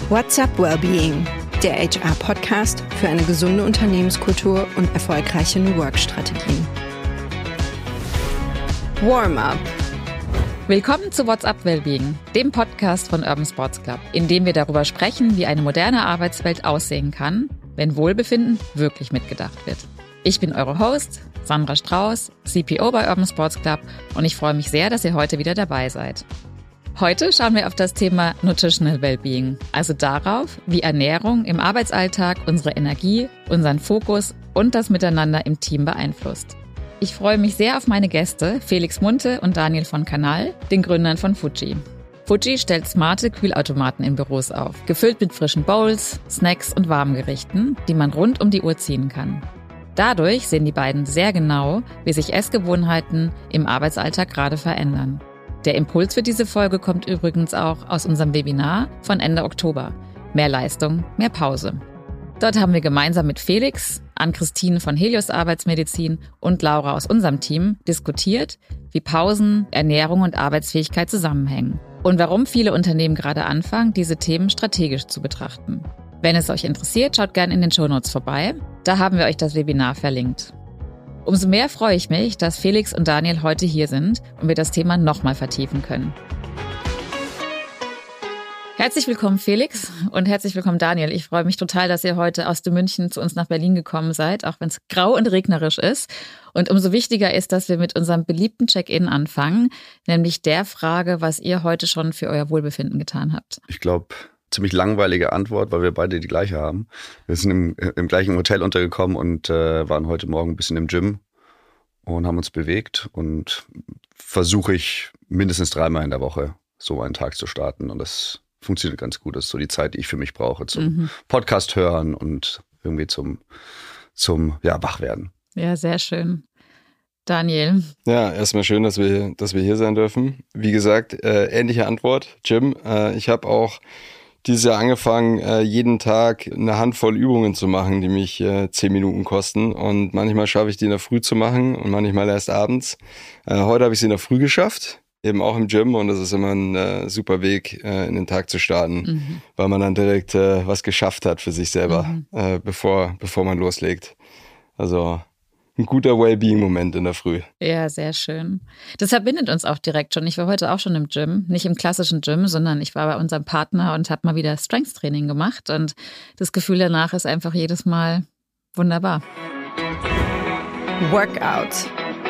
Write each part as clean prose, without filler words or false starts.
What's Up Wellbeing, der HR-Podcast für eine gesunde Unternehmenskultur und erfolgreiche New Work-Strategien. Warm-up. Willkommen zu What's Up Wellbeing, dem Podcast von Urban Sports Club, in dem wir darüber sprechen, wie eine moderne Arbeitswelt aussehen kann, wenn Wohlbefinden wirklich mitgedacht wird. Ich bin eure Host, Sandra Strauß, CPO bei Urban Sports Club, und ich freue mich sehr, dass ihr heute wieder dabei seid. Heute schauen wir auf das Thema Nutritional Wellbeing, also darauf, wie Ernährung im Arbeitsalltag unsere Energie, unseren Fokus und das Miteinander im Team beeinflusst. Ich freue mich sehr auf meine Gäste, Felix Munthe und Daniel von Kanal, den Gründern von Fuji. Fuji stellt smarte Kühlautomaten in Büros auf, gefüllt mit frischen Bowls, Snacks und Warmgerichten, die man rund um die Uhr ziehen kann. Dadurch sehen die beiden sehr genau, wie sich Essgewohnheiten im Arbeitsalltag gerade verändern. Der Impuls für diese Folge kommt übrigens auch aus unserem Webinar von Ende Oktober. Mehr Leistung, mehr Pause. Dort haben wir gemeinsam mit Felix, Ann-Christine von Helios Arbeitsmedizin und Laura aus unserem Team diskutiert, wie Pausen, Ernährung und Arbeitsfähigkeit zusammenhängen und warum viele Unternehmen gerade anfangen, diese Themen strategisch zu betrachten. Wenn es euch interessiert, schaut gerne in den Shownotes vorbei. Da haben wir euch das Webinar verlinkt. Umso mehr freue ich mich, dass Felix und Daniel heute hier sind und wir das Thema nochmal vertiefen können. Herzlich willkommen, Felix, und herzlich willkommen, Daniel. Ich freue mich total, dass ihr heute aus dem München zu uns nach Berlin gekommen seid, auch wenn es grau und regnerisch ist. Und umso wichtiger ist, dass wir mit unserem beliebten Check-in anfangen, nämlich der Frage, was ihr heute schon für euer Wohlbefinden getan habt. Ich glaube, ziemlich langweilige Antwort, weil wir beide die gleiche haben. Wir sind im gleichen Hotel untergekommen und waren heute Morgen ein bisschen im Gym und haben uns bewegt, und versuche ich mindestens 3-mal in der Woche so einen Tag zu starten, und das funktioniert ganz gut. Das ist so die Zeit, die ich für mich brauche zum Podcast hören und irgendwie zum Wachwerden. Ja, sehr schön. Daniel. Ja, erstmal schön, dass wir hier sein dürfen. Wie gesagt, ähnliche Antwort, Gym. Ich habe auch dieses Jahr angefangen, jeden Tag eine Handvoll Übungen zu machen, die mich 10 Minuten kosten. Und manchmal schaffe ich die in der Früh zu machen und manchmal erst abends. Heute habe ich sie in der Früh geschafft, eben auch im Gym. Und das ist immer ein super Weg, in den Tag zu starten, weil man dann direkt was geschafft hat für sich selber, bevor man loslegt. Also ein guter Wellbeing-Moment in der Früh. Ja, sehr schön. Das verbindet uns auch direkt schon. Ich war heute auch schon im Gym, nicht im klassischen Gym, sondern ich war bei unserem Partner und habe mal wieder Strength-Training gemacht. Und das Gefühl danach ist einfach jedes Mal wunderbar. Workout.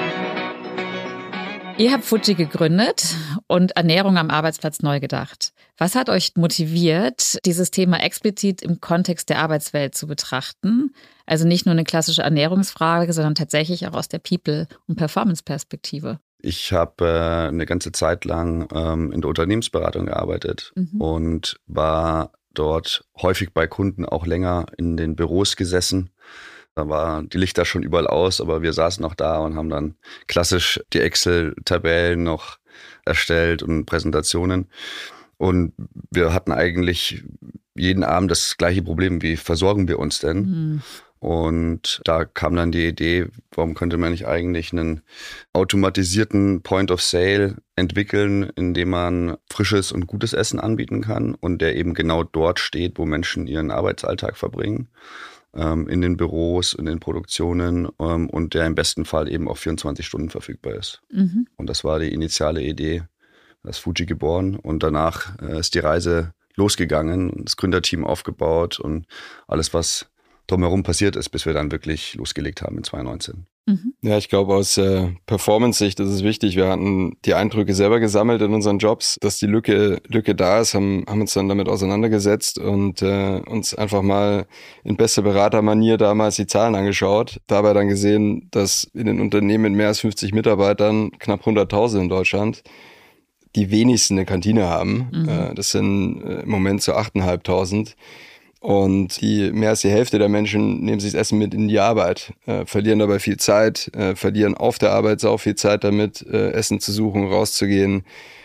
Ihr habt Fuji gegründet und Ernährung am Arbeitsplatz neu gedacht. Was hat euch motiviert, dieses Thema explizit im Kontext der Arbeitswelt zu betrachten? Also nicht nur eine klassische Ernährungsfrage, sondern tatsächlich auch aus der People- und Performance-Perspektive. Ich habe eine ganze Zeit lang in der Unternehmensberatung gearbeitet und war dort häufig bei Kunden auch länger in den Büros gesessen. Da waren die Lichter schon überall aus, aber wir saßen noch da und haben dann klassisch die Excel-Tabellen noch erstellt und Präsentationen. Und wir hatten eigentlich jeden Abend das gleiche Problem, wie versorgen wir uns denn? Und da kam dann die Idee, warum könnte man nicht eigentlich einen automatisierten Point of Sale entwickeln, in dem man frisches und gutes Essen anbieten kann und der eben genau dort steht, wo Menschen ihren Arbeitsalltag verbringen. In den Büros, in den Produktionen, und der im besten Fall eben auch 24 Stunden verfügbar ist. Und das war die initiale Idee, das Fuji geboren, und danach ist die Reise losgegangen, das Gründerteam aufgebaut und alles, was drumherum passiert ist, bis wir dann wirklich losgelegt haben in 2019. Ja, ich glaube, aus Performance-Sicht ist es wichtig. Wir hatten die Eindrücke selber gesammelt in unseren Jobs, dass die Lücke da ist, haben uns dann damit auseinandergesetzt und uns einfach mal in bester Beratermanier damals die Zahlen angeschaut. Dabei dann gesehen, dass in den Unternehmen mit mehr als 50 Mitarbeitern, knapp 100.000 in Deutschland, die wenigsten eine Kantine haben. Das sind im Moment so 8.500. Und mehr als die Hälfte der Menschen nehmen sich das Essen mit in die Arbeit, verlieren dabei viel Zeit, verlieren auf der Arbeit sau viel Zeit damit, Essen zu suchen, rauszugehen.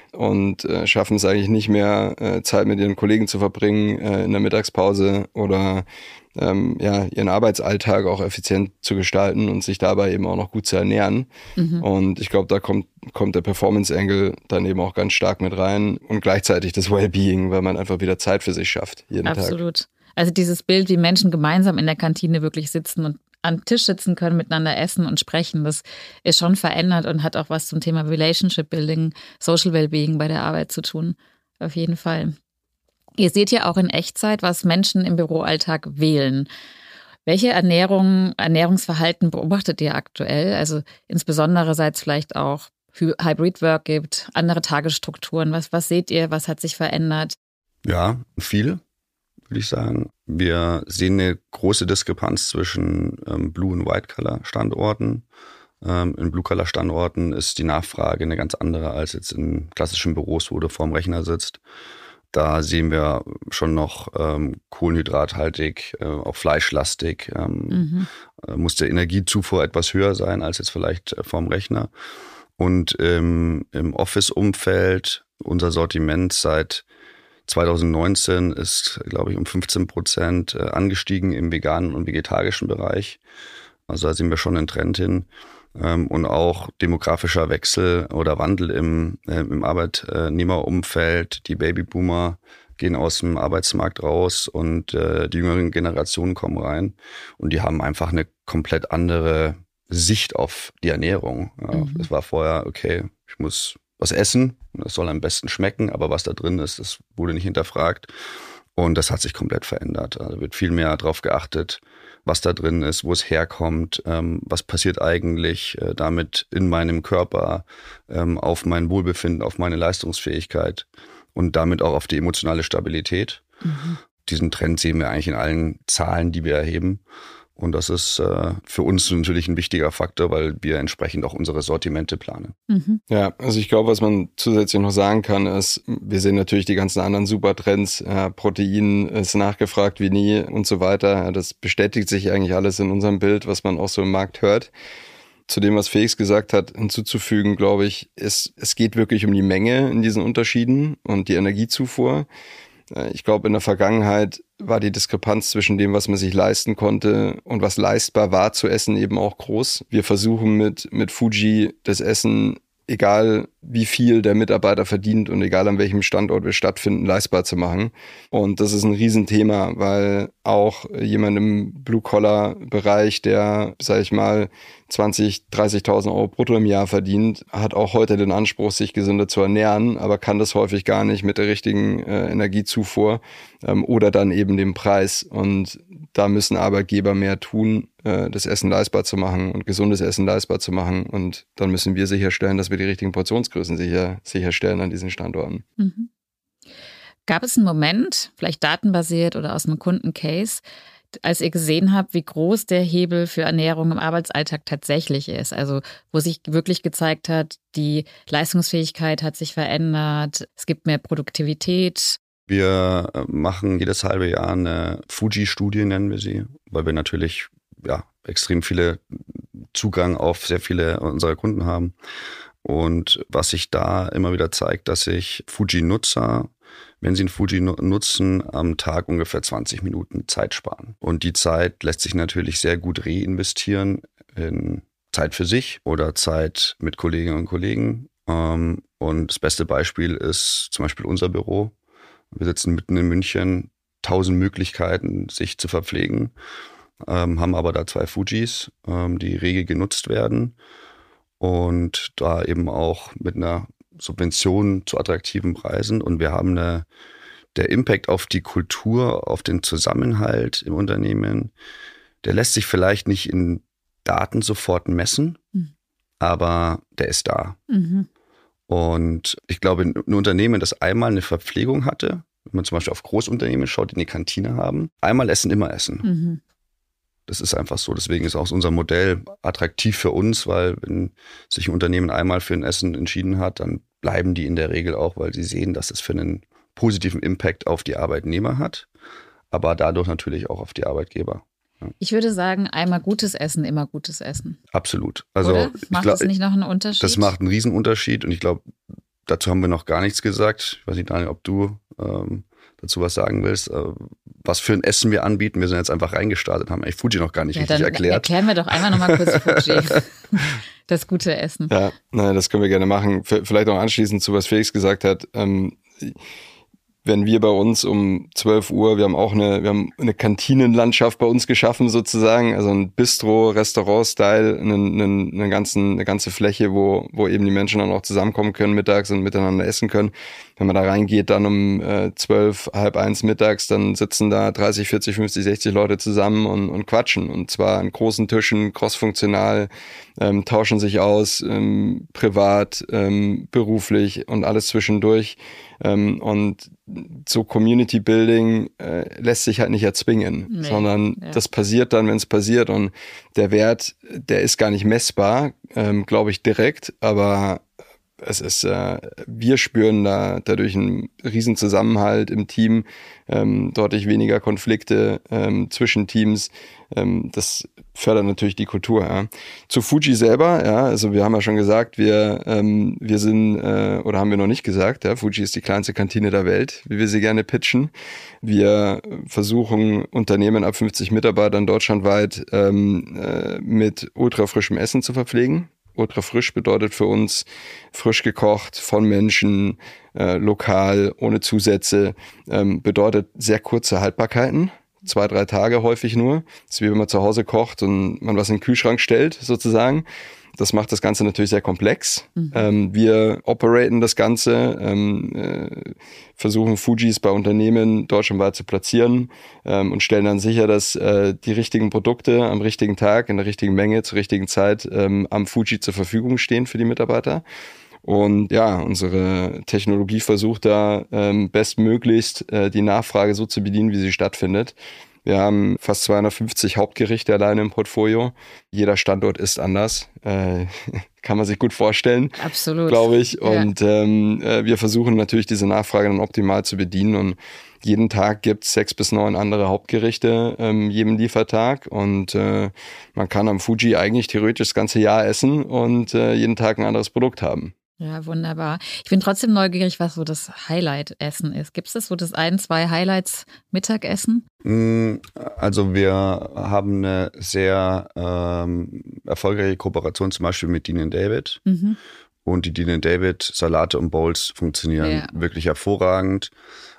und schaffen es eigentlich nicht mehr, Zeit mit ihren Kollegen zu verbringen in der Mittagspause oder ihren Arbeitsalltag auch effizient zu gestalten und sich dabei eben auch noch gut zu ernähren. Und ich glaube, da kommt der Performance-Angle dann eben auch ganz stark mit rein und gleichzeitig das Wellbeing, weil man einfach wieder Zeit für sich schafft jeden Tag. Absolut. Also dieses Bild, wie Menschen gemeinsam in der Kantine wirklich sitzen und am Tisch sitzen können, miteinander essen und sprechen, das ist schon verändert und hat auch was zum Thema Relationship Building, Social Wellbeing bei der Arbeit zu tun. Auf jeden Fall. Ihr seht ja auch in Echtzeit, was Menschen im Büroalltag wählen. Welche Ernährungsverhalten beobachtet ihr aktuell? Also insbesondere seit es vielleicht auch Hybrid Work gibt, andere Tagesstrukturen. Was seht ihr? Was hat sich verändert? Ja, viel, würde ich sagen. Wir sehen eine große Diskrepanz zwischen Blue- und White-Color-Standorten. In Blue-Color-Standorten ist die Nachfrage eine ganz andere als jetzt in klassischen Büros, wo du vorm Rechner sitzt. Da sehen wir schon noch kohlenhydrathaltig, auch fleischlastig. Muss der Energiezufuhr etwas höher sein als jetzt vielleicht vorm Rechner. Und im Office-Umfeld, unser Sortiment seit 2019 ist, glaube ich, um 15% angestiegen im veganen und vegetarischen Bereich. Also da sehen wir schon einen Trend hin. Und auch demografischer Wechsel oder Wandel im Arbeitnehmerumfeld. Die Babyboomer gehen aus dem Arbeitsmarkt raus und die jüngeren Generationen kommen rein. Und die haben einfach eine komplett andere Sicht auf die Ernährung. Ja, das war vorher, okay, ich muss was essen, das soll am besten schmecken, aber was da drin ist, das wurde nicht hinterfragt. Und das hat sich komplett verändert. Also wird viel mehr darauf geachtet, was da drin ist, wo es herkommt, was passiert eigentlich damit in meinem Körper, auf mein Wohlbefinden, auf meine Leistungsfähigkeit und damit auch auf die emotionale Stabilität. Diesen Trend sehen wir eigentlich in allen Zahlen, die wir erheben. Und das ist für uns natürlich ein wichtiger Faktor, weil wir entsprechend auch unsere Sortimente planen. Ja, also ich glaube, was man zusätzlich noch sagen kann, ist, wir sehen natürlich die ganzen anderen Supertrends. Protein ist nachgefragt wie nie und so weiter. Das bestätigt sich eigentlich alles in unserem Bild, was man auch so im Markt hört. Zu dem, was Felix gesagt hat, hinzuzufügen, glaube ich, es geht wirklich um die Menge in diesen Unterschieden und die Energiezufuhr. Ich glaube, in der Vergangenheit war die Diskrepanz zwischen dem, was man sich leisten konnte und was leistbar war zu essen, eben auch groß. Wir versuchen mit Fuji das Essen, egal wie viel der Mitarbeiter verdient und egal an welchem Standort wir stattfinden, leistbar zu machen. Und das ist ein Riesenthema, weil auch jemand im Blue-Collar-Bereich, der, sag ich mal, 20.000, 30.000 Euro brutto im Jahr verdient, hat auch heute den Anspruch, sich gesünder zu ernähren, aber kann das häufig gar nicht mit der richtigen Energiezufuhr oder dann eben dem Preis. Und da müssen Arbeitgeber mehr tun, das Essen leistbar zu machen und gesundes Essen leistbar zu machen. Und dann müssen wir sicherstellen, dass wir die richtigen Portionsgrößen sicherstellen an diesen Standorten. Gab es einen Moment, vielleicht datenbasiert oder aus einem Kundencase, als ihr gesehen habt, wie groß der Hebel für Ernährung im Arbeitsalltag tatsächlich ist? Also wo sich wirklich gezeigt hat, die Leistungsfähigkeit hat sich verändert, es gibt mehr Produktivität. Wir machen jedes halbe Jahr eine Fuji-Studie, nennen wir sie, weil wir natürlich extrem viele Zugang auf sehr viele unserer Kunden haben. Und was sich da immer wieder zeigt, dass sich Fuji-Nutzer, wenn sie einen Fuji nutzen, am Tag ungefähr 20 Minuten Zeit sparen. Und die Zeit lässt sich natürlich sehr gut reinvestieren in Zeit für sich oder Zeit mit Kolleginnen und Kollegen. Und das beste Beispiel ist zum Beispiel unser Büro. Wir sitzen mitten in München, 1000 Möglichkeiten, sich zu verpflegen, haben aber da 2 Fujis, die rege genutzt werden und da eben auch mit einer Subvention zu attraktiven Preisen. Und wir haben der Impact auf die Kultur, auf den Zusammenhalt im Unternehmen, der lässt sich vielleicht nicht in Daten sofort messen, aber der ist da. Und ich glaube, ein Unternehmen, das einmal eine Verpflegung hatte, wenn man zum Beispiel auf Großunternehmen schaut, die eine Kantine haben, einmal essen, immer essen. Das ist einfach so. Deswegen ist auch unser Modell attraktiv für uns, weil wenn sich ein Unternehmen einmal für ein Essen entschieden hat, dann bleiben die in der Regel auch, weil sie sehen, dass es für einen positiven Impact auf die Arbeitnehmer hat, aber dadurch natürlich auch auf die Arbeitgeber. Ja. Ich würde sagen, einmal gutes Essen, immer gutes Essen. Absolut. Also oder? Macht das nicht noch einen Unterschied? Das macht einen Riesenunterschied und ich glaube, dazu haben wir noch gar nichts gesagt. Ich weiß nicht, Daniel, ob du dazu was sagen willst. Was für ein Essen wir anbieten. Wir sind jetzt einfach reingestartet, haben eigentlich Fuji noch gar nicht richtig erklärt. Erklären wir doch einmal nochmal kurz Fuji. Das gute Essen. Ja, das können wir gerne machen. Vielleicht auch anschließend zu, was Felix gesagt hat. Wenn wir bei uns um 12 Uhr, wir haben eine Kantinenlandschaft bei uns geschaffen sozusagen, also ein Bistro, Restaurant-Style, eine ganze Fläche, wo eben die Menschen dann auch zusammenkommen können mittags und miteinander essen können. Wenn man da reingeht, dann um 12, halb 1 mittags, dann sitzen da 30, 40, 50, 60 Leute zusammen und quatschen. Und zwar an großen Tischen, crossfunktional, tauschen sich aus, privat, beruflich und alles zwischendurch. Und so Community Building lässt sich halt nicht erzwingen, sondern das passiert dann, wenn es passiert. Und der Wert, der ist gar nicht messbar, glaube ich, direkt, aber es ist, wir spüren dadurch einen riesen Zusammenhalt im Team, deutlich weniger Konflikte zwischen Teams. Das fördert natürlich die Kultur. Ja. Zu Fuji selber, ja, also wir haben ja schon gesagt, wir sind, oder haben wir noch nicht gesagt, ja, Fuji ist die kleinste Kantine der Welt, wie wir sie gerne pitchen. Wir versuchen Unternehmen ab 50 Mitarbeitern deutschlandweit mit ultrafrischem Essen zu verpflegen. Ultra frisch bedeutet für uns frisch gekocht, von Menschen, lokal, ohne Zusätze, bedeutet sehr kurze Haltbarkeiten, 2-3 Tage häufig nur. Das ist wie wenn man zu Hause kocht und man was in den Kühlschrank stellt sozusagen. Das macht das Ganze natürlich sehr komplex. Wir operaten das Ganze, versuchen Fujis bei Unternehmen deutschlandweit zu platzieren und stellen dann sicher, dass die richtigen Produkte am richtigen Tag, in der richtigen Menge, zur richtigen Zeit am Fuji zur Verfügung stehen für die Mitarbeiter. Und ja, unsere Technologie versucht da bestmöglichst die Nachfrage so zu bedienen, wie sie stattfindet. Wir haben fast 250 Hauptgerichte alleine im Portfolio. Jeder Standort ist anders. Kann man sich gut vorstellen. Absolut. Glaube ich. Und wir versuchen natürlich diese Nachfrage dann optimal zu bedienen. Und jeden Tag gibt es 6 bis 9 andere Hauptgerichte jedem Liefertag. Und man kann am Fuji eigentlich theoretisch das ganze Jahr essen und jeden Tag ein anderes Produkt haben. Ja, wunderbar. Ich bin trotzdem neugierig, was so das Highlight-Essen ist. Gibt es so das 1-2 Highlights Mittagessen? Also wir haben eine sehr erfolgreiche Kooperation zum Beispiel mit Dean & David. Und die Dean & David Salate und Bowls funktionieren wirklich hervorragend.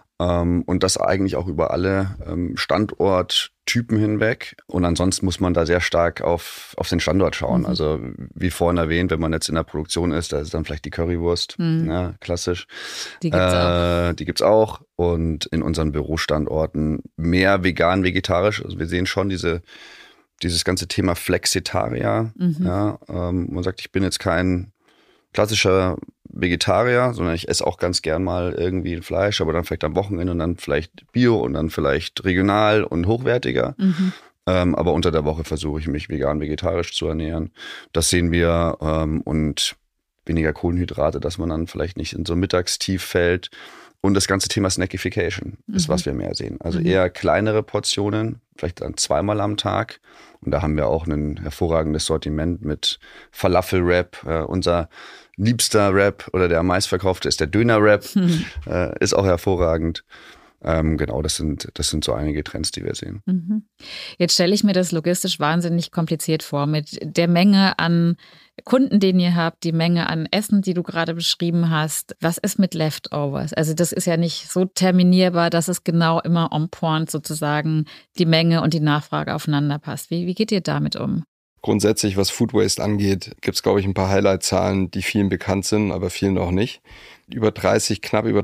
Und das eigentlich auch über alle Standorttypen hinweg. Und ansonsten muss man da sehr stark auf den Standort schauen. Also wie vorhin erwähnt, wenn man jetzt in der Produktion ist, da ist dann vielleicht die Currywurst, ja, klassisch. Die gibt's auch. Die gibt's auch. Und in unseren Bürostandorten mehr vegan-vegetarisch. Also wir sehen schon dieses ganze Thema Flexitarier. Ja, man sagt, ich bin jetzt kein klassischer Vegetarier, sondern ich esse auch ganz gern mal irgendwie ein Fleisch, aber dann vielleicht am Wochenende und dann vielleicht Bio und dann vielleicht regional und hochwertiger. Aber unter der Woche versuche ich mich vegan-vegetarisch zu ernähren. Das sehen wir und weniger Kohlenhydrate, dass man dann vielleicht nicht in so ein Mittagstief fällt. Und das ganze Thema Snackification ist, was wir mehr sehen. Also eher kleinere Portionen, vielleicht dann 2-mal am Tag. Und da haben wir auch ein hervorragendes Sortiment mit Falafel-Wrap. Unser liebster Wrap oder der am meistverkaufte ist der Döner-Wrap. Ist auch hervorragend. Genau, das sind so einige Trends, die wir sehen. Jetzt stelle ich mir das logistisch wahnsinnig kompliziert vor mit der Menge an Kunden, den ihr habt, die Menge an Essen, die du gerade beschrieben hast. Was ist mit Leftovers? Also das ist ja nicht so terminierbar, dass es genau immer on point sozusagen die Menge und die Nachfrage aufeinander passt. Wie geht ihr damit um? Grundsätzlich, was Food Waste angeht, gibt es, glaube ich, ein paar Highlight-Zahlen, die vielen bekannt sind, aber vielen auch nicht. Knapp über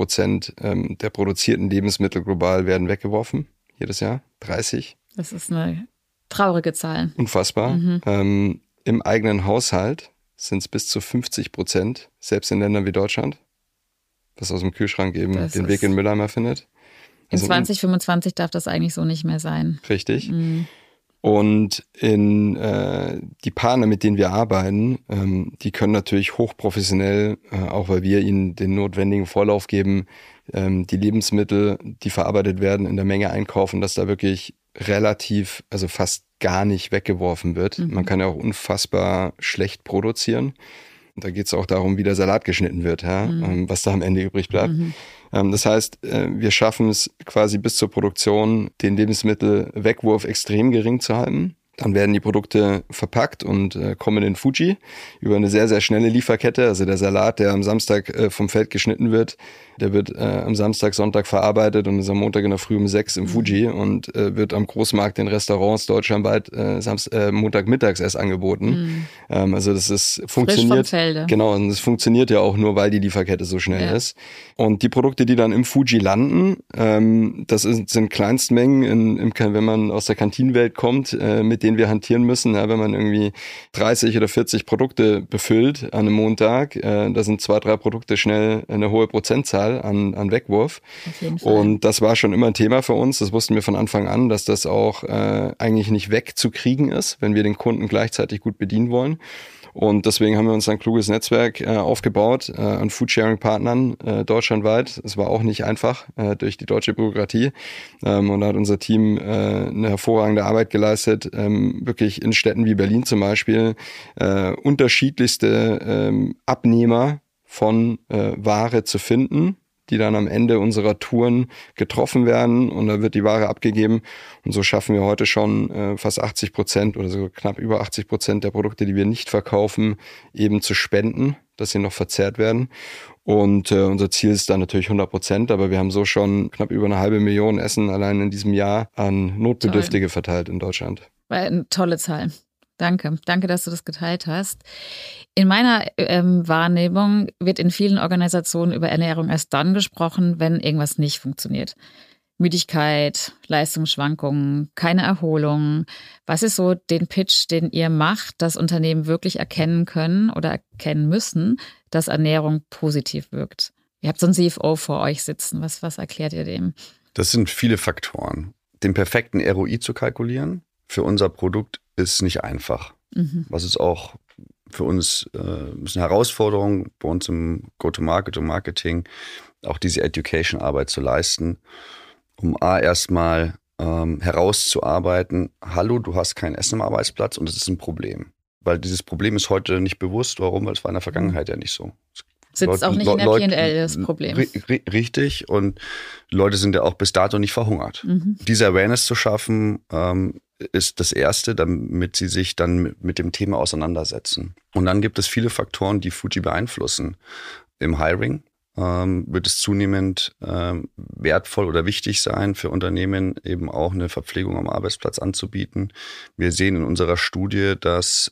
30% der produzierten Lebensmittel global werden weggeworfen, jedes Jahr. 30. Das ist eine traurige Zahl. Unfassbar. Im eigenen Haushalt sind es bis zu 50%, selbst in Ländern wie Deutschland, was aus dem Kühlschrank eben den Weg in den Mülleimer findet. In 2025 darf das eigentlich so nicht mehr sein. Richtig. Und die Partner, mit denen wir arbeiten, die können natürlich hochprofessionell, auch weil wir ihnen den notwendigen Vorlauf geben, die Lebensmittel, die verarbeitet werden, in der Menge einkaufen, dass da wirklich relativ, also fast gar nicht weggeworfen wird. Man kann ja auch unfassbar schlecht produzieren. Da geht es auch darum, wie der Salat geschnitten wird, was da am Ende übrig bleibt. Das heißt, wir schaffen es quasi bis zur Produktion, den Lebensmittelwegwurf extrem gering zu halten. Dann werden die Produkte verpackt und kommen in Fuji über eine sehr, sehr schnelle Lieferkette. Also der Salat, der am Samstag vom Feld geschnitten wird, der wird am Samstag, Sonntag verarbeitet und ist am Montag in der Früh um 6 im Fuji und wird am Großmarkt in Restaurants deutschlandweit Montagmittags erst angeboten. Also das ist funktioniert. Frisch vom Felde. Genau, und es funktioniert ja auch nur, weil die Lieferkette so schnell ist. Und die Produkte, die dann im Fuji landen, das sind Kleinstmengen, wenn man aus der Kantinenwelt kommt, mit denen wir hantieren müssen. Ja, wenn man irgendwie 30 oder 40 Produkte befüllt an einem Montag, da sind 2-3 Produkte schnell eine hohe Prozentzahl an Wegwurf. Auf jeden Fall. Und das war schon immer ein Thema für uns. Das wussten wir von Anfang an, dass das auch eigentlich nicht wegzukriegen ist, wenn wir den Kunden gleichzeitig gut bedienen wollen. Und deswegen haben wir uns ein kluges Netzwerk aufgebaut an Foodsharing-Partnern deutschlandweit. Es war auch nicht einfach durch die deutsche Bürokratie. Und da hat unser Team eine hervorragende Arbeit geleistet, wirklich in Städten wie Berlin zum Beispiel unterschiedlichste Abnehmer von Ware zu finden, die dann am Ende unserer Touren getroffen werden und da wird die Ware abgegeben. Und so schaffen wir heute schon fast 80% oder so knapp über 80% der Produkte, die wir nicht verkaufen, eben zu spenden, dass sie noch verzehrt werden. Und unser Ziel ist dann natürlich 100%, aber wir haben so schon knapp über 500.000 Essen allein in diesem Jahr an Notbedürftige verteilt in Deutschland. Eine tolle Zahl. Danke, dass du das geteilt hast. In meiner Wahrnehmung wird in vielen Organisationen über Ernährung erst dann gesprochen, wenn irgendwas nicht funktioniert. Müdigkeit, Leistungsschwankungen, keine Erholung. Was ist so den Pitch, den ihr macht, dass Unternehmen wirklich erkennen können oder erkennen müssen, dass Ernährung positiv wirkt? Ihr habt so einen CFO vor euch sitzen. Was erklärt ihr dem? Das sind viele Faktoren. Den perfekten ROI zu kalkulieren für unser Produkt ist nicht einfach. Was ist auch für uns ist eine Herausforderung bei uns im Go-to-Market und Marketing, auch diese Education-Arbeit zu leisten, um erstmal herauszuarbeiten, hallo, du hast kein Essen am Arbeitsplatz und das ist ein Problem. Weil dieses Problem ist heute nicht bewusst. Warum? Weil es war in der Vergangenheit ja nicht so. Sitzt auch nicht in der P&L das Problem. Richtig, und Leute sind ja auch bis dato nicht verhungert. Diese Awareness zu schaffen, ist das Erste, damit sie sich dann mit dem Thema auseinandersetzen. Und dann gibt es viele Faktoren, die Fuji beeinflussen. Im Hiring wird es zunehmend wertvoll oder wichtig sein, für Unternehmen eben auch eine Verpflegung am Arbeitsplatz anzubieten. Wir sehen in unserer Studie, dass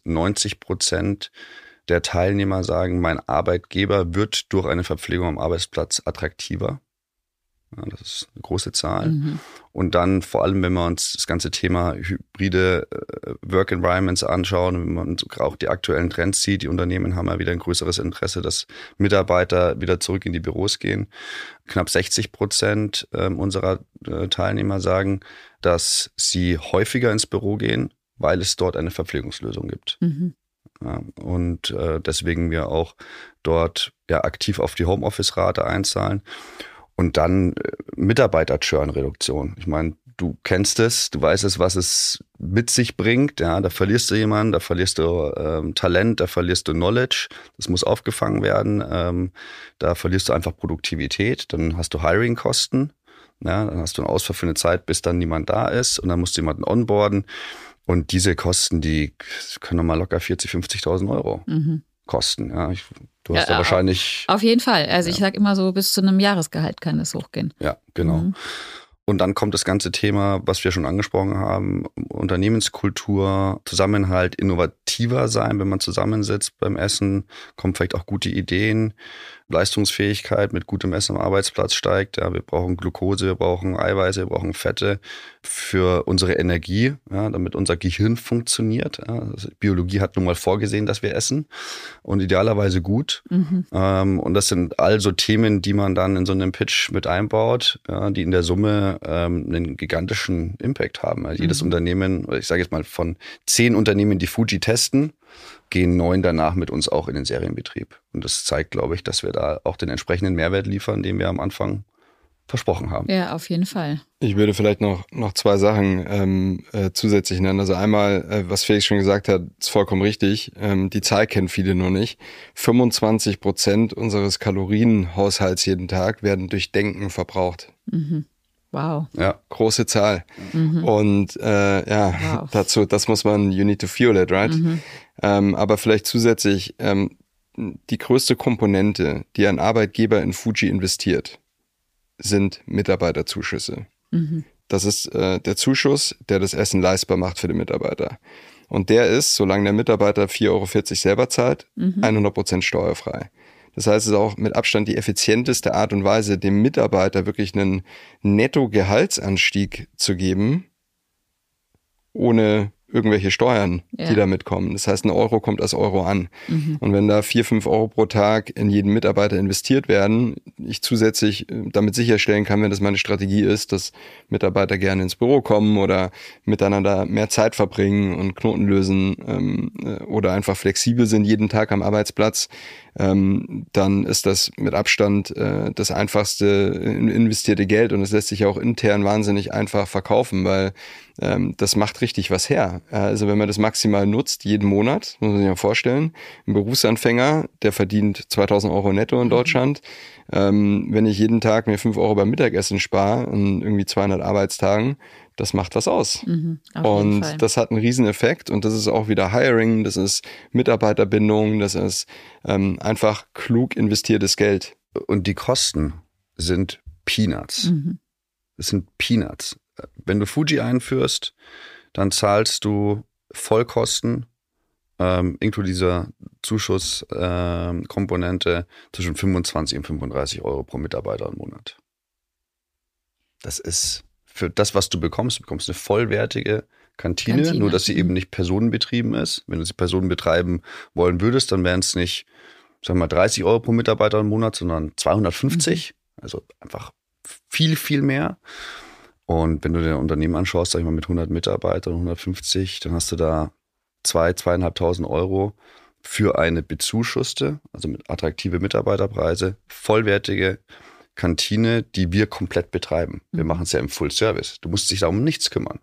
90% der Teilnehmer sagen, mein Arbeitgeber wird durch eine Verpflegung am Arbeitsplatz attraktiver. Ja, das ist eine große Zahl. Und dann vor allem, wenn wir uns das ganze Thema hybride Work Environments anschauen, wenn man auch die aktuellen Trends sieht, die Unternehmen haben ja wieder ein größeres Interesse, dass Mitarbeiter wieder zurück in die Büros gehen. Knapp 60% unserer Teilnehmer sagen, dass sie häufiger ins Büro gehen, weil es dort eine Verpflegungslösung gibt. Ja, und deswegen wir auch dort aktiv auf die Homeoffice-Rate einzahlen. Und dann Mitarbeiter-Churn-Reduktion. Ich meine, du kennst es, du weißt es, was es mit sich bringt. Ja, da verlierst du jemanden, da verlierst du Talent, da verlierst du Knowledge. Das muss aufgefangen werden. Da verlierst du einfach Produktivität. Dann hast du Hiring-Kosten. Ja, dann hast du einen Ausfall für eine Zeit, bis dann niemand da ist. Und dann musst du jemanden onboarden. Und diese Kosten, die können nochmal locker 40.000, 50.000 Euro kosten. Ja, du hast ja wahrscheinlich... Auf jeden Fall. Also ich sage immer so, bis zu einem Jahresgehalt kann es hochgehen. Ja, genau. Und dann kommt das ganze Thema, was wir schon angesprochen haben, Unternehmenskultur, Zusammenhalt, innovativer sein, wenn man zusammensitzt beim Essen, kommen vielleicht auch gute Ideen, Leistungsfähigkeit mit gutem Essen am Arbeitsplatz steigt. Ja, wir brauchen Glucose, wir brauchen Eiweiße, wir brauchen Fette für unsere Energie, ja, damit unser Gehirn funktioniert. Ja. Also Biologie hat nun mal vorgesehen, dass wir essen und idealerweise gut. Und das sind also Themen, die man dann in so einem Pitch mit einbaut, ja, die in der Summe einen gigantischen Impact haben. Also jedes Unternehmen, ich sage jetzt mal von 10 Unternehmen, die Fuji testen, gehen 9 danach mit uns auch in den Serienbetrieb. Und das zeigt, glaube ich, dass wir da auch den entsprechenden Mehrwert liefern, den wir am Anfang versprochen haben. Ja, auf jeden Fall. Ich würde vielleicht noch 2 Sachen zusätzlich nennen. Also einmal, was Felix schon gesagt hat, ist vollkommen richtig. Die Zahl kennen viele noch nicht. 25% unseres Kalorienhaushalts jeden Tag werden durch Denken verbraucht. Mhm. Wow. Ja, große Zahl. Und wow. Dazu, das muss man, you need to feel it, right? Aber vielleicht zusätzlich, die größte Komponente, die ein Arbeitgeber in Fuji investiert, sind Mitarbeiterzuschüsse. Das ist der Zuschuss, der das Essen leistbar macht für den Mitarbeiter. Und der ist, solange der Mitarbeiter 4,40 Euro selber zahlt, 100% steuerfrei. Das heißt, es ist auch mit Abstand die effizienteste Art und Weise, dem Mitarbeiter wirklich einen Netto-Gehaltsanstieg zu geben, ohne irgendwelche Steuern, die da mitkommen. Das heißt, 1 Euro kommt als Euro an. Und wenn da 4, 5 Euro pro Tag in jeden Mitarbeiter investiert werden, ich zusätzlich damit sicherstellen kann, wenn das meine Strategie ist, dass Mitarbeiter gerne ins Büro kommen oder miteinander mehr Zeit verbringen und Knoten lösen oder einfach flexibel sind jeden Tag am Arbeitsplatz, dann ist das mit Abstand das einfachste investierte Geld und es lässt sich auch intern wahnsinnig einfach verkaufen, weil das macht richtig was her. Also wenn man das maximal nutzt, jeden Monat, muss man sich ja vorstellen, ein Berufsanfänger, der verdient 2.000 Euro netto in Deutschland. Wenn ich jeden Tag mir 5 Euro beim Mittagessen spare, in irgendwie 200 Arbeitstagen, das macht was aus. Und das hat einen riesen Effekt und das ist auch wieder Hiring, das ist Mitarbeiterbindung, das ist einfach klug investiertes Geld. Und die Kosten sind Peanuts. Das sind Peanuts. Wenn du Fuji einführst, dann zahlst du Vollkosten, inklusive dieser Zuschusskomponente, zwischen 25 und 35 Euro pro Mitarbeiter im Monat. Das ist für das, was du bekommst eine vollwertige Kantine, nur dass sie eben nicht personenbetrieben ist. Wenn du sie personenbetreiben wollen würdest, dann wären es nicht, sagen wir mal, 30 Euro pro Mitarbeiter im Monat, sondern 250. Also einfach viel, viel mehr. Und wenn du dir ein Unternehmen anschaust, sag ich mal, mit 100 Mitarbeitern, 150, dann hast du da 2.500 Euro für eine bezuschusste, also mit attraktive Mitarbeiterpreise, vollwertige Kantine, die wir komplett betreiben. Wir machen es ja im Full Service. Du musst dich da um nichts kümmern.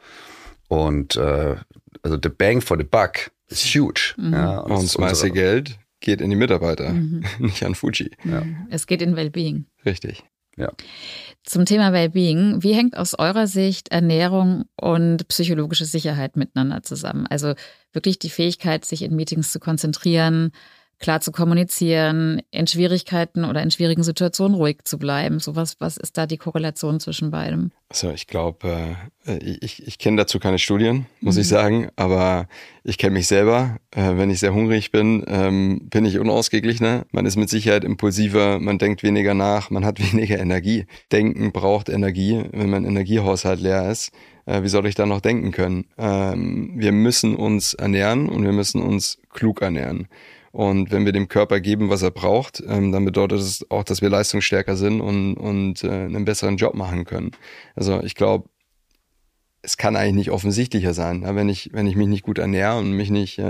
Und also the bang for the buck is huge. Ja, und das meiste Geld geht in die Mitarbeiter, nicht an Fuji. Ja. Es geht in Wellbeing. Richtig. Ja. Zum Thema Wellbeing, wie hängt aus eurer Sicht Ernährung und psychologische Sicherheit miteinander zusammen? Also wirklich die Fähigkeit, sich in Meetings zu konzentrieren, klar zu kommunizieren, in Schwierigkeiten oder in schwierigen Situationen ruhig zu bleiben. Was ist da die Korrelation zwischen beidem? Also ich glaube, ich kenne dazu keine Studien, muss ich sagen, aber ich kenne mich selber. Wenn ich sehr hungrig bin, bin ich unausgeglichener. Man ist mit Sicherheit impulsiver, man denkt weniger nach, man hat weniger Energie. Denken braucht Energie, wenn mein Energiehaushalt leer ist. Wie soll ich da noch denken können? Wir müssen uns ernähren und wir müssen uns klug ernähren. Und wenn wir dem Körper geben, was er braucht, dann bedeutet es auch, dass wir leistungsstärker sind und einen besseren Job machen können. Also ich glaube, es kann eigentlich nicht offensichtlicher sein. Wenn ich mich nicht gut ernähre und mich nicht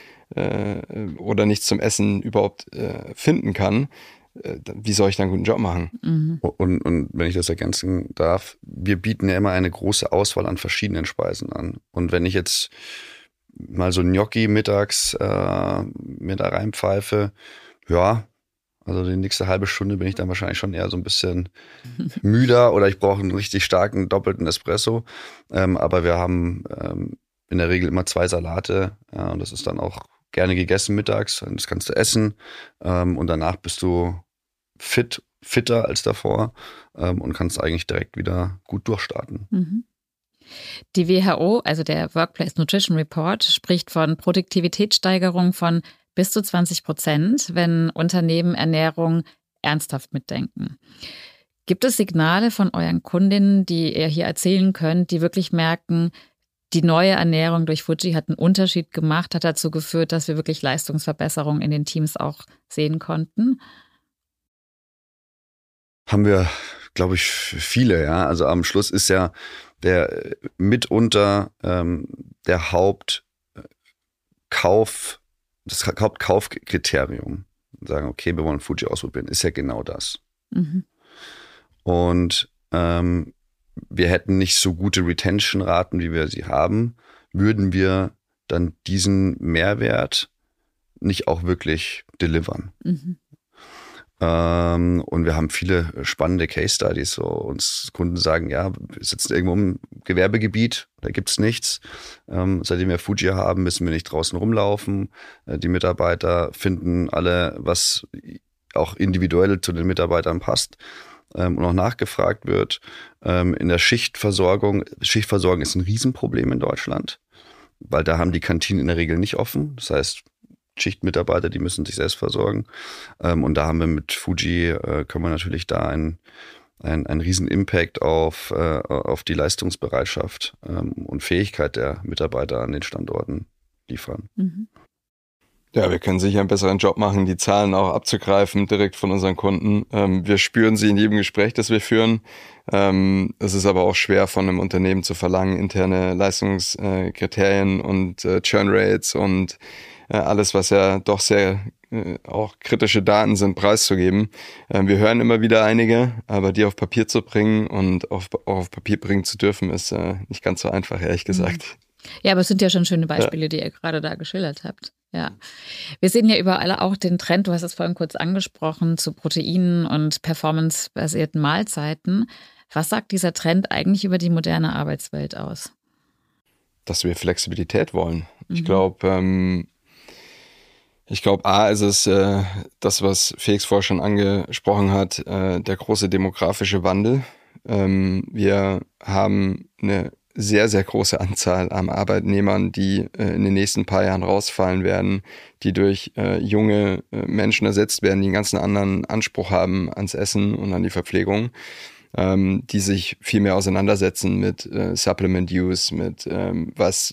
oder nichts zum Essen überhaupt finden kann, wie soll ich dann einen guten Job machen? Und wenn ich das ergänzen darf, wir bieten ja immer eine große Auswahl an verschiedenen Speisen an. Und wenn ich jetzt mal so Gnocchi mittags mir da reinpfeife, ja, also die nächste halbe Stunde bin ich dann wahrscheinlich schon eher so ein bisschen müder oder ich brauche einen richtig starken doppelten Espresso. Aber wir haben in der Regel immer 2 Salate und das ist dann auch gerne gegessen mittags. Das kannst du essen und danach bist du fitter als davor und kannst eigentlich direkt wieder gut durchstarten. Die WHO, also der Workplace Nutrition Report, spricht von Produktivitätssteigerung von bis zu 20%, wenn Unternehmen Ernährung ernsthaft mitdenken. Gibt es Signale von euren Kundinnen, die ihr hier erzählen könnt, die wirklich merken, die neue Ernährung durch Fuji hat einen Unterschied gemacht, hat dazu geführt, dass wir wirklich Leistungsverbesserungen in den Teams auch sehen konnten? Haben wir, glaube ich, viele, ja. Also am Schluss ist ja der mitunter der Hauptkaufkriterium. Sagen, okay, wir wollen Fuji ausprobieren, ist ja genau das. Und wir hätten nicht so gute Retention-Raten, wie wir sie haben, würden wir dann diesen Mehrwert nicht auch wirklich delivern. Mhm. Und wir haben viele spannende Case Studies. So. Uns Kunden sagen, ja, wir sitzen irgendwo im Gewerbegebiet, da gibt's nichts. Seitdem wir Fuji haben, müssen wir nicht draußen rumlaufen. Die Mitarbeiter finden alle, was auch individuell zu den Mitarbeitern passt und auch nachgefragt wird. In der Schichtversorgung ist ein Riesenproblem in Deutschland, weil da haben die Kantinen in der Regel nicht offen. Das heißt, Schichtmitarbeiter, die müssen sich selbst versorgen. Und da haben wir mit Fuji, können wir natürlich da einen riesen Impact auf die Leistungsbereitschaft und Fähigkeit der Mitarbeiter an den Standorten liefern. Mhm. Ja, wir können sicher einen besseren Job machen, die Zahlen auch abzugreifen direkt von unseren Kunden. Wir spüren sie in jedem Gespräch, das wir führen. Es ist aber auch schwer von einem Unternehmen zu verlangen, interne Leistungskriterien und Churn Rates und alles, was ja doch sehr auch kritische Daten sind, preiszugeben. Wir hören immer wieder einige, aber die auf Papier zu bringen und auch auf Papier bringen zu dürfen, ist nicht ganz so einfach, ehrlich gesagt. Ja, aber es sind ja schon schöne Beispiele, die ihr gerade da geschildert habt. Ja, wir sehen ja überall auch den Trend, du hast es vorhin kurz angesprochen, zu Proteinen und performancebasierten Mahlzeiten. Was sagt dieser Trend eigentlich über die moderne Arbeitswelt aus? Dass wir Flexibilität wollen. Ich glaube, A ist es das, was Felix vorher schon angesprochen hat, der große demografische Wandel. Wir haben eine sehr, sehr große Anzahl an Arbeitnehmern, die in den nächsten paar Jahren rausfallen werden, die durch junge Menschen ersetzt werden, die einen ganz anderen Anspruch haben ans Essen und an die Verpflegung, die sich viel mehr auseinandersetzen mit Supplement Use, mit how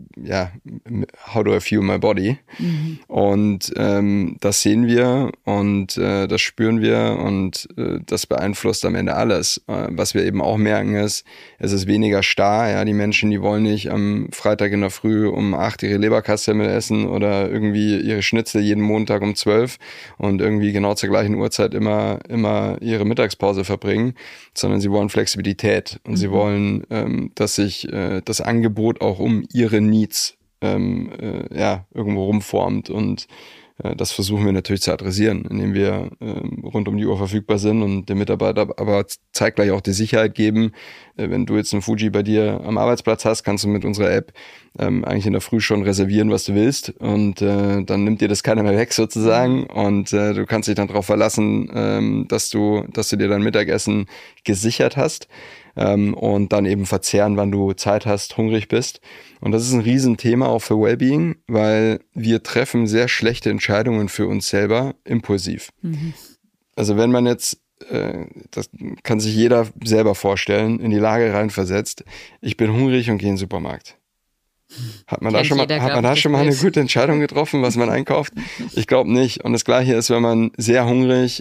do I fuel my body? Mhm. Und das sehen wir und das spüren wir und das beeinflusst am Ende alles. Was wir eben auch merken ist, es ist weniger starr. Ja, die Menschen, die wollen nicht am Freitag in der Früh um 8 ihre Leberkassemmel essen oder irgendwie ihre Schnitzel jeden Montag um 12 und irgendwie genau zur gleichen Uhrzeit immer ihre Mittagspause verbringen, sondern sie wollen Flexibilität und sie wollen, dass sich das Angebot auch um ihre Needs irgendwo rumformt und das versuchen wir natürlich zu adressieren, indem wir rund um die Uhr verfügbar sind und dem Mitarbeiter aber zeitgleich auch die Sicherheit geben. Wenn du jetzt einen Fuji bei dir am Arbeitsplatz hast, kannst du mit unserer App eigentlich in der Früh schon reservieren, was du willst und dann nimmt dir das keiner mehr weg sozusagen und du kannst dich dann darauf verlassen, dass du dir dein Mittagessen gesichert hast. Und dann eben verzehren, wann du Zeit hast, hungrig bist. Und das ist ein Riesenthema auch für Wellbeing, weil wir treffen sehr schlechte Entscheidungen für uns selber impulsiv. Mhm. Also wenn man jetzt, das kann sich jeder selber vorstellen, in die Lage reinversetzt, ich bin hungrig und gehe in den Supermarkt. Hat man da schon mal eine gute Entscheidung getroffen, was man einkauft? Ich glaube nicht. Und das Gleiche ist, wenn man sehr hungrig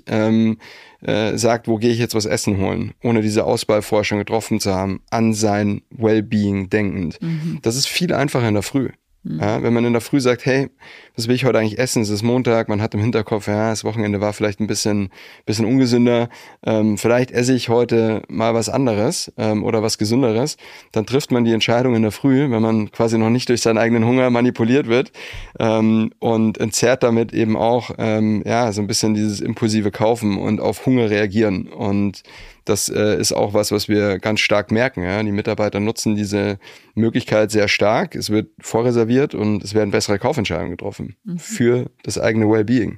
sagt, wo gehe ich jetzt was essen holen, ohne diese Auswahlforschung getroffen zu haben, an sein Wellbeing denkend. Mhm. Das ist viel einfacher in der Früh. Mhm. Ja, wenn man in der Früh sagt, hey, was will ich heute eigentlich essen? Es ist Montag, man hat im Hinterkopf, ja, das Wochenende war vielleicht ein bisschen ungesünder, vielleicht esse ich heute mal was anderes oder was Gesünderes, dann trifft man die Entscheidung in der Früh, wenn man quasi noch nicht durch seinen eigenen Hunger manipuliert wird und entzerrt damit eben auch so ein bisschen dieses impulsive Kaufen und auf Hunger reagieren. Und das ist auch was wir ganz stark merken. Ja? Die Mitarbeiter nutzen diese Möglichkeit sehr stark. Es wird vorreserviert und es werden bessere Kaufentscheidungen getroffen für das eigene Wellbeing.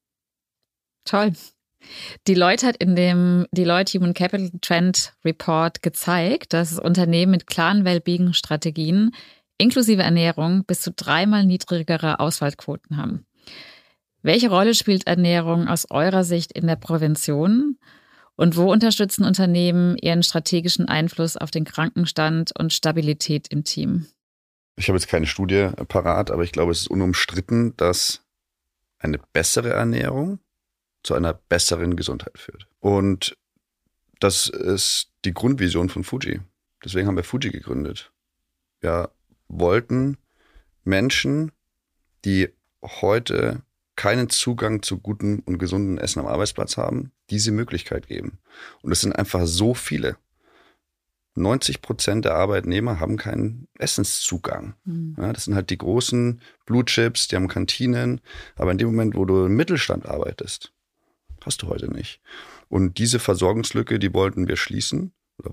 Toll. Deloitte hat in dem Deloitte Human Capital Trend Report gezeigt, dass Unternehmen mit klaren Wellbeing-Strategien inklusive Ernährung bis zu 3-mal niedrigere Ausfallquoten haben. Welche Rolle spielt Ernährung aus eurer Sicht in der Prävention? Und wo unterstützen Unternehmen ihren strategischen Einfluss auf den Krankenstand und Stabilität im Team? Ich habe jetzt keine Studie parat, aber ich glaube, es ist unumstritten, dass eine bessere Ernährung zu einer besseren Gesundheit führt. Und das ist die Grundvision von Fuji. Deswegen haben wir Fuji gegründet. Wir wollten Menschen, die heute keinen Zugang zu gutem und gesundem Essen am Arbeitsplatz haben, diese Möglichkeit geben. Und es sind einfach so viele. 90% der Arbeitnehmer haben keinen Essenszugang. Ja, das sind halt die großen Blue Chips, die haben Kantinen. Aber in dem Moment, wo du im Mittelstand arbeitest, hast du heute nicht. Und diese Versorgungslücke, die wollen wir schließen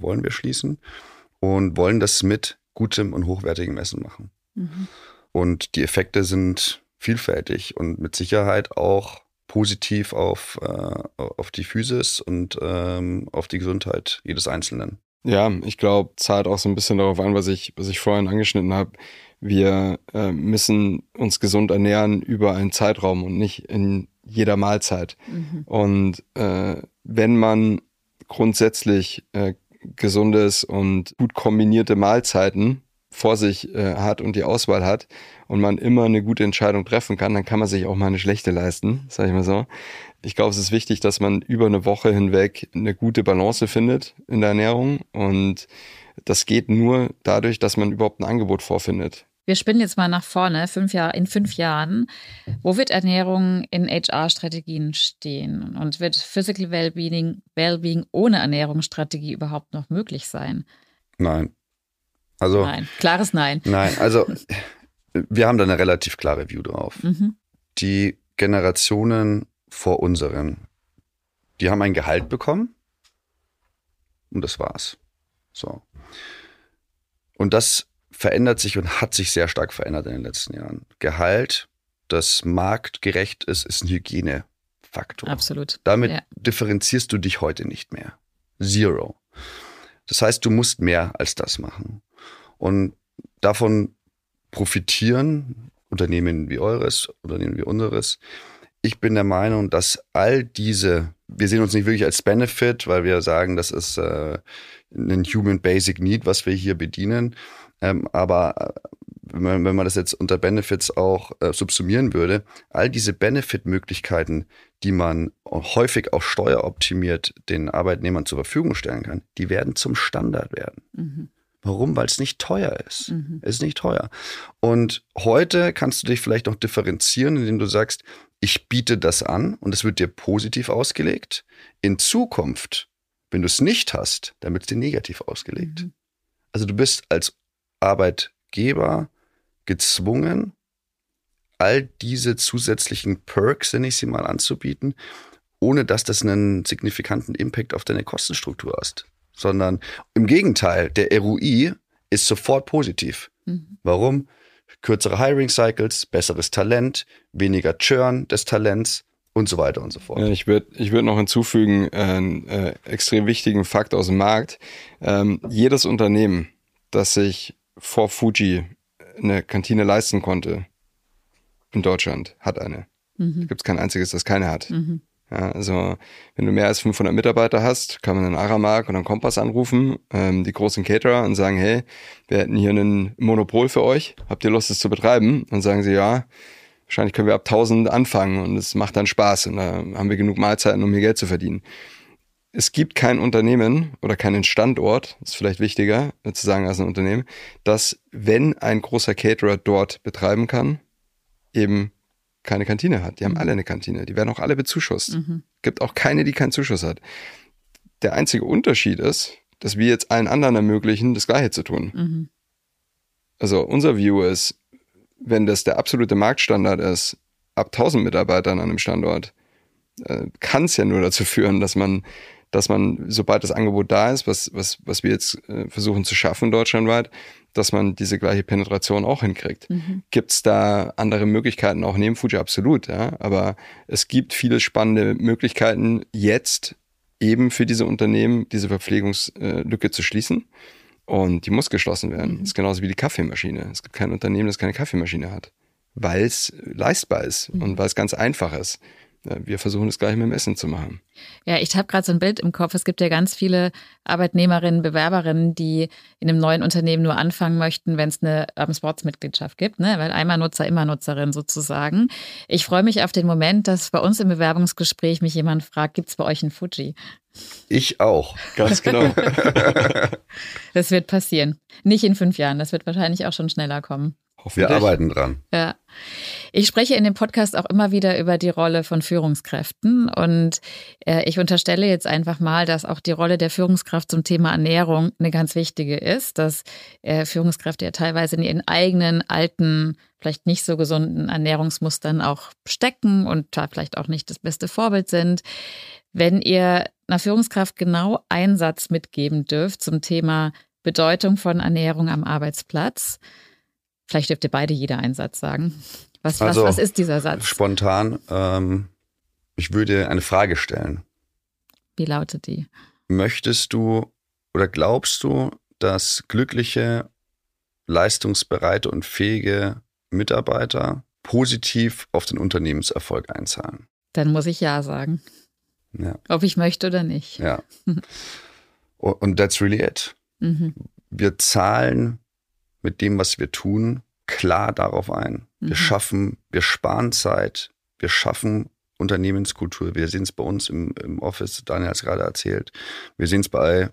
und wollen das mit gutem und hochwertigem Essen machen. Und die Effekte sind vielfältig und mit Sicherheit auch positiv auf die Physis und auf die Gesundheit jedes Einzelnen. Ja, ich glaube, zahlt auch so ein bisschen darauf an, was ich vorhin angeschnitten habe. Wir müssen uns gesund ernähren über einen Zeitraum und nicht in jeder Mahlzeit. Und wenn man grundsätzlich gesundes und gut kombinierte Mahlzeiten vor sich hat und die Auswahl hat und man immer eine gute Entscheidung treffen kann, dann kann man sich auch mal eine schlechte leisten, sage ich mal so. Ich glaube, es ist wichtig, dass man über eine Woche hinweg eine gute Balance findet in der Ernährung und das geht nur dadurch, dass man überhaupt ein Angebot vorfindet. Wir spinnen jetzt mal nach vorne, in 5 Jahren. Wo wird Ernährung in HR-Strategien stehen? Und wird Physical Wellbeing ohne Ernährungsstrategie überhaupt noch möglich sein? Nein. Nein, klares Nein. Nein, also wir haben da eine relativ klare View drauf. Die Generationen vor unseren, die haben ein Gehalt bekommen und das war's. So. Und das verändert sich und hat sich sehr stark verändert in den letzten Jahren. Gehalt, das marktgerecht ist ein Hygienefaktor. Absolut. Damit differenzierst du dich heute nicht mehr. Zero. Das heißt, du musst mehr als das machen. Und davon profitieren Unternehmen wie eures, Unternehmen wie unseres. Ich bin der Meinung, dass all diese, wir sehen uns nicht wirklich als Benefit, weil wir sagen, das ist ein Human Basic Need, was wir hier bedienen. Aber wenn man das jetzt unter Benefits auch subsumieren würde, all diese Benefit-Möglichkeiten, die man häufig auch steueroptimiert den Arbeitnehmern zur Verfügung stellen kann, die werden zum Standard werden. Warum? Weil es nicht teuer ist. Es ist nicht teuer. Und heute kannst du dich vielleicht noch differenzieren, indem du sagst, ich biete das an und es wird dir positiv ausgelegt. In Zukunft, wenn du es nicht hast, dann wird es dir negativ ausgelegt. Also du bist als Arbeitgeber gezwungen, all diese zusätzlichen Perks, nenne ich sie mal, anzubieten, ohne dass das einen signifikanten Impact auf deine Kostenstruktur hast. Sondern im Gegenteil, der ROI ist sofort positiv. Warum? Kürzere Hiring-Cycles, besseres Talent, weniger Churn des Talents und so weiter und so fort. Ja, ich würd noch hinzufügen, einen extrem wichtigen Fakt aus dem Markt. Jedes Unternehmen, das sich vor Fuji eine Kantine leisten konnte in Deutschland, hat eine. Da gibt es kein einziges, das keine hat. Ja, also wenn du mehr als 500 Mitarbeiter hast, kann man einen Aramark oder einen Kompass anrufen, die großen Caterer, und sagen, hey, wir hätten hier ein Monopol für euch, habt ihr Lust, es zu betreiben? Und sagen sie, ja, wahrscheinlich können wir ab 1000 anfangen und es macht dann Spaß und da haben wir genug Mahlzeiten, um hier Geld zu verdienen. Es gibt kein Unternehmen oder keinen Standort, das ist vielleicht wichtiger zu sagen als ein Unternehmen, dass, wenn ein großer Caterer dort betreiben kann, eben keine Kantine hat. Die haben alle eine Kantine. Die werden auch alle bezuschusst. Gibt auch keine, die keinen Zuschuss hat. Der einzige Unterschied ist, dass wir jetzt allen anderen ermöglichen, das Gleiche zu tun. Also unser View ist, wenn das der absolute Marktstandard ist, ab 1000 Mitarbeitern an einem Standort, kann es ja nur dazu führen, dass man, sobald das Angebot da ist, was wir jetzt versuchen zu schaffen deutschlandweit, dass man diese gleiche Penetration auch hinkriegt. Gibt es da andere Möglichkeiten, auch neben Fuji? Absolut, ja. Aber es gibt viele spannende Möglichkeiten, jetzt eben für diese Unternehmen diese Verpflegungslücke zu schließen. Und die muss geschlossen werden. Das ist genauso wie die Kaffeemaschine. Es gibt kein Unternehmen, das keine Kaffeemaschine hat, weil es leistbar ist und weil es ganz einfach ist. Wir versuchen das gleich mit dem Essen zu machen. Ja, ich habe gerade so ein Bild im Kopf. Es gibt ja ganz viele Arbeitnehmerinnen, Bewerberinnen, die in einem neuen Unternehmen nur anfangen möchten, wenn es eine Urban Sports Mitgliedschaft gibt, ne? Weil einmal Nutzer, immer Nutzerin sozusagen. Ich freue mich auf den Moment, dass bei uns im Bewerbungsgespräch mich jemand fragt, gibt es bei euch ein Fuji? Ich auch. Ganz genau. Das wird passieren. Nicht in 5 Jahren, das wird wahrscheinlich auch schon schneller kommen. Wir arbeiten dran. Ja. Ich spreche in dem Podcast auch immer wieder über die Rolle von Führungskräften und ich unterstelle jetzt einfach mal, dass auch die Rolle der Führungskraft zum Thema Ernährung eine ganz wichtige ist, dass Führungskräfte ja teilweise in ihren eigenen alten, vielleicht nicht so gesunden Ernährungsmustern auch stecken und da vielleicht auch nicht das beste Vorbild sind. Wenn ihr einer Führungskraft genau einen Satz mitgeben dürft zum Thema Bedeutung von Ernährung am Arbeitsplatz, vielleicht dürft ihr beide jeder einen Satz sagen. Was ist dieser Satz? Spontan, ich würde eine Frage stellen. Wie lautet die? Möchtest du oder glaubst du, dass glückliche, leistungsbereite und fähige Mitarbeiter positiv auf den Unternehmenserfolg einzahlen? Dann muss ich ja sagen. Ja. Ob ich möchte oder nicht. Ja. Und that's really it. Mhm. Wir zahlen mit dem, was wir tun, klar darauf ein. Wir sparen Zeit, wir schaffen Unternehmenskultur. Wir sehen es bei uns im Office, Daniel hat es gerade erzählt. Wir sehen es wir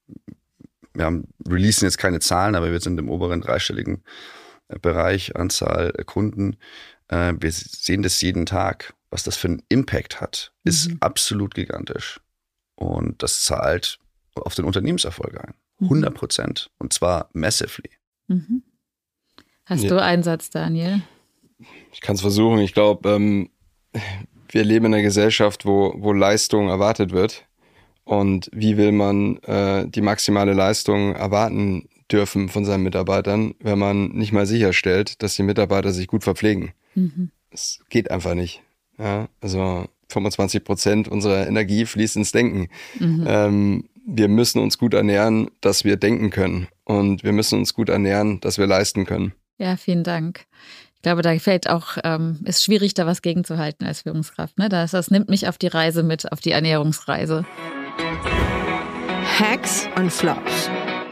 releasen jetzt keine Zahlen, aber wir sind im oberen dreistelligen Bereich, Anzahl Kunden. Wir sehen das jeden Tag. Was das für einen Impact hat, ist absolut gigantisch. Und das zahlt auf den Unternehmenserfolg ein. 100%. Und zwar massively. Mhm. Hast du einen Satz, Daniel? Ich kann es versuchen. Ich glaube, wir leben in einer Gesellschaft, wo Leistung erwartet wird. Und wie will man die maximale Leistung erwarten dürfen von seinen Mitarbeitern, wenn man nicht mal sicherstellt, dass die Mitarbeiter sich gut verpflegen? Es geht einfach nicht. Ja, also 25% unserer Energie fließt ins Denken. Wir müssen uns gut ernähren, dass wir denken können. Und wir müssen uns gut ernähren, dass wir leisten können. Ja, vielen Dank. Ich glaube, da fällt auch, ist schwierig, da was gegenzuhalten als Führungskraft. Ne? Das nimmt mich auf die Reise mit, auf die Ernährungsreise. Hacks und Flops.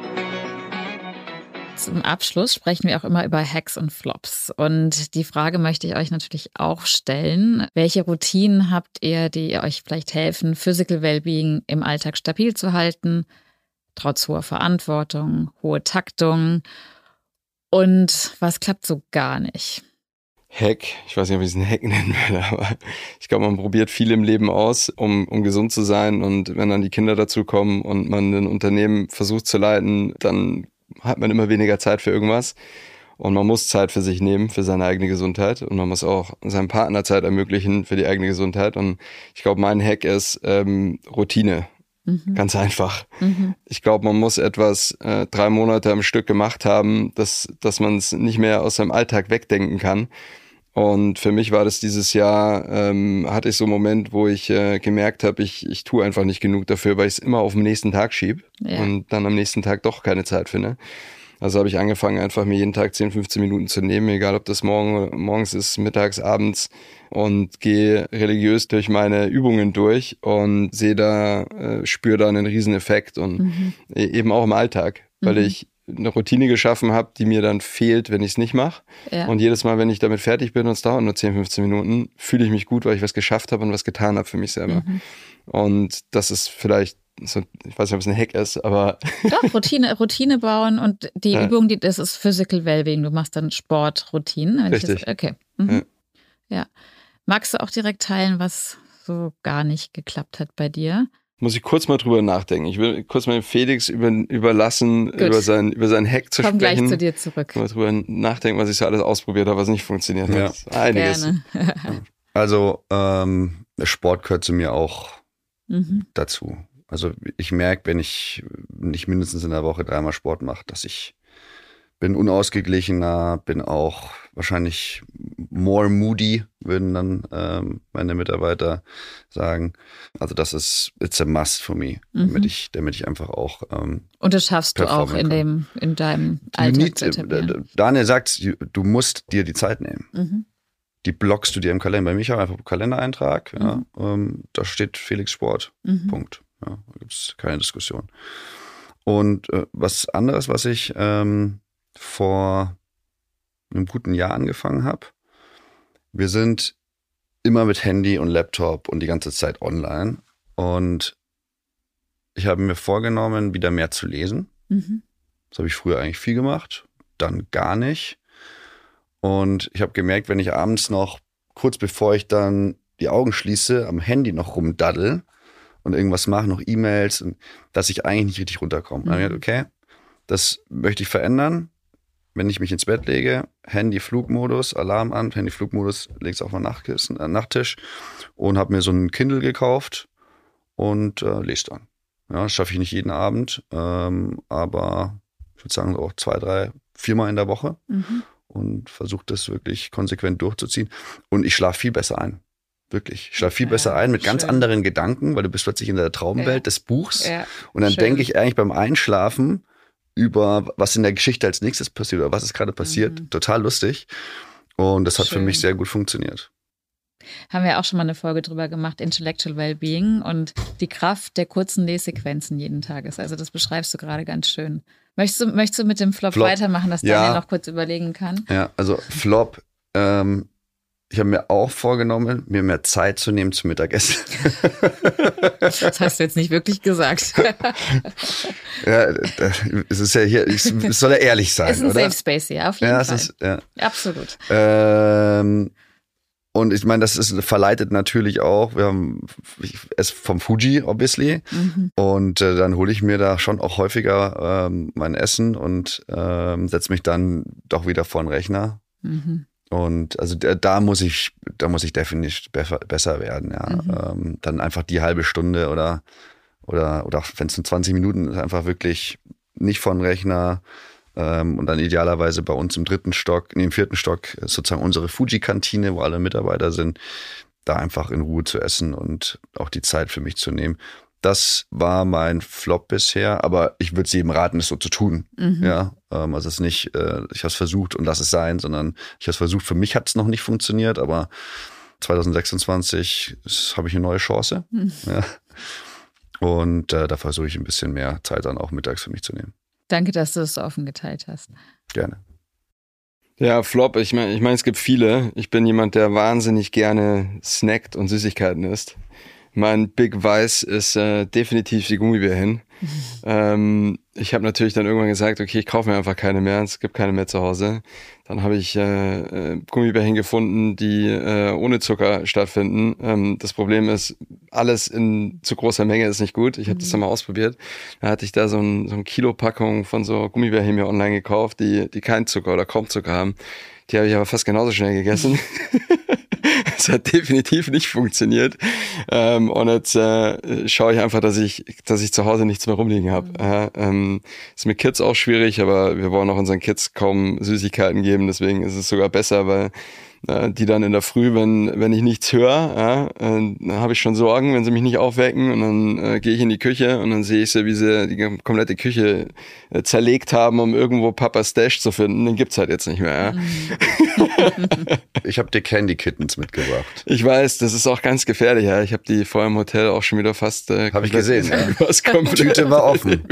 Zum Abschluss sprechen wir auch immer über Hacks und Flops. Und die Frage möchte ich euch natürlich auch stellen. Welche Routinen habt ihr, die euch vielleicht helfen, Physical Wellbeing im Alltag stabil zu halten, trotz hoher Verantwortung, hohe Taktung? Und was klappt so gar nicht? Hack, ich weiß nicht, ob ich es einen Hack nennen würde, aber ich glaube, man probiert viel im Leben aus, um gesund zu sein. Und wenn dann die Kinder dazu kommen und man ein Unternehmen versucht zu leiten, dann hat man immer weniger Zeit für irgendwas. Und man muss Zeit für sich nehmen, für seine eigene Gesundheit. Und man muss auch seinem Partner Zeit ermöglichen für die eigene Gesundheit. Und ich glaube, mein Hack ist Routine. Ganz einfach. Ich glaube, man muss etwas 3 Monate am Stück gemacht haben, dass man es nicht mehr aus seinem Alltag wegdenken kann. Und für mich war das dieses Jahr, hatte ich so einen Moment, wo ich gemerkt habe, ich tue einfach nicht genug dafür, weil ich es immer auf den nächsten Tag schiebe und dann am nächsten Tag doch keine Zeit finde. Also habe ich angefangen, einfach mir jeden Tag 10, 15 Minuten zu nehmen, egal ob das morgens ist, mittags, abends, und gehe religiös durch meine Übungen durch und spüre da einen riesen Effekt und eben auch im Alltag, weil ich eine Routine geschaffen habe, die mir dann fehlt, wenn ich es nicht mache. Ja. Und jedes Mal, wenn ich damit fertig bin und es dauert nur 10, 15 Minuten, fühle ich mich gut, weil ich was geschafft habe und was getan habe für mich selber. Und das ist vielleicht so, ich weiß nicht, ob es ein Hack ist, aber... Doch, Routine bauen und die Übung, das ist Physical Wellbeing. Du machst dann Sportroutinen. Richtig. Okay. Ja. Magst du auch direkt teilen, was so gar nicht geklappt hat bei dir? Muss ich kurz mal drüber nachdenken. Ich will kurz mal Felix überlassen, über seinen Hack zu sprechen. Komm gleich zu dir zurück. Mal drüber nachdenken, was ich so alles ausprobiert habe, was nicht funktioniert hat. Einiges. Gerne. Also Sport gehört zu mir auch dazu. Also ich merke, wenn ich nicht mindestens in der Woche 3-mal Sport mache, dass ich bin unausgeglichener, bin auch wahrscheinlich more moody, würden dann meine Mitarbeiter sagen. Also das ist, it's a must for me, damit ich einfach auch und das schaffst du auch in deinem Alltag zu etablieren. Daniel sagt, du musst dir die Zeit nehmen. Die blockst du dir im Kalender. Bei mir habe ich einfach einen Kalendereintrag, da steht Felix Sport, Punkt. Ja, da gibt es keine Diskussion. Und was anderes, was ich vor einem guten Jahr angefangen habe. Wir sind immer mit Handy und Laptop und die ganze Zeit online. Und ich habe mir vorgenommen, wieder mehr zu lesen. Das habe ich früher eigentlich viel gemacht, dann gar nicht. Und ich habe gemerkt, wenn ich abends noch, kurz bevor ich dann die Augen schließe, am Handy noch rumdaddel und irgendwas mache, noch E-Mails, dass ich eigentlich nicht richtig runterkomme. Dann habe ich gedacht, okay, das möchte ich verändern. Wenn ich mich ins Bett lege, Handy-Flugmodus, Alarm an, Handy-Flugmodus, lege es auf meinen Nachttisch und habe mir so einen Kindle gekauft und lese dann. Ja, das schaffe ich nicht jeden Abend, aber ich würde sagen auch 2, 3, 4 Mal in der Woche und versuche das wirklich konsequent durchzuziehen. Und ich schlafe viel besser ein. Wirklich. Ich schlafe viel besser ein mit ganz anderen Gedanken, weil du bist plötzlich in der Traumwelt des Buchs. Ja, und dann denke ich eigentlich beim Einschlafen über, was in der Geschichte als nächstes passiert oder was ist gerade passiert. Total lustig. Und das hat für mich sehr gut funktioniert. Haben wir auch schon mal eine Folge drüber gemacht, Intellectual Wellbeing und die Kraft der kurzen Lessequenzen jeden Tages. Also das beschreibst du gerade ganz schön. Möchtest du mit dem Flop weitermachen, dass Daniel noch kurz überlegen kann? Ja, also Flop, ich habe mir auch vorgenommen, mir mehr Zeit zu nehmen zum Mittagessen. Das hast du jetzt nicht wirklich gesagt. Ja, es ist ja hier, es soll ja ehrlich sein, oder? Es ist ein Safe Space hier, auf jeden Fall. Absolut. Und ich meine, das verleitet natürlich auch. Ich esse vom Fuji, obviously. Und dann hole ich mir da schon auch häufiger mein Essen und setze mich dann doch wieder vor den Rechner. Und also da muss ich definitiv besser werden. Ja. Dann einfach die halbe Stunde oder wenn es nur 20 Minuten ist, einfach wirklich nicht vor den Rechner. Und dann idealerweise bei uns im 4. Stock sozusagen unsere Fuji-Kantine, wo alle Mitarbeiter sind, da einfach in Ruhe zu essen und auch die Zeit für mich zu nehmen. Das war mein Flop bisher, aber ich würde es jedem raten, es so zu tun. Ja, also es ist nicht, ich habe es versucht und lass es sein, sondern ich habe es versucht. Für mich hat es noch nicht funktioniert, aber 2026 habe ich eine neue Chance. Ja. Und da versuche ich ein bisschen mehr Zeit dann auch mittags für mich zu nehmen. Danke, dass du es so offen geteilt hast. Gerne. Ja, Flop, ich meine, es gibt viele. Ich bin jemand, der wahnsinnig gerne snackt und Süßigkeiten isst. Mein Big Vice ist definitiv die Gummibärchen. Ich habe natürlich dann irgendwann gesagt, okay, ich kaufe mir einfach keine mehr, es gibt keine mehr zu Hause. Dann habe ich Gummibärchen gefunden, die ohne Zucker stattfinden. Das Problem ist, alles in zu großer Menge ist nicht gut. Ich habe das dann mal ausprobiert. Da hatte ich da so ein Kilo-Packung von so Gummibärchen mir online gekauft, die keinen Zucker oder kaum Zucker haben. Die habe ich aber fast genauso schnell gegessen. Es hat definitiv nicht funktioniert. Und jetzt schaue ich einfach, dass ich zu Hause nichts mehr rumliegen habe. Ist mit Kids auch schwierig, aber wir wollen auch unseren Kids kaum Süßigkeiten geben. Deswegen ist es sogar besser, weil die dann in der Früh, wenn ich nichts höre, dann habe ich schon Sorgen, wenn sie mich nicht aufwecken, und dann gehe ich in die Küche und dann sehe ich sie, wie sie die komplette Küche zerlegt haben, um irgendwo Papas Stash zu finden. Den gibt's halt jetzt nicht mehr. Ich habe dir Candy Kittens mitgebracht. Ich weiß, das ist auch ganz gefährlich. Ja. Ich habe die vorher im Hotel auch schon wieder fast habe ich gesehen. Die Tüte war offen.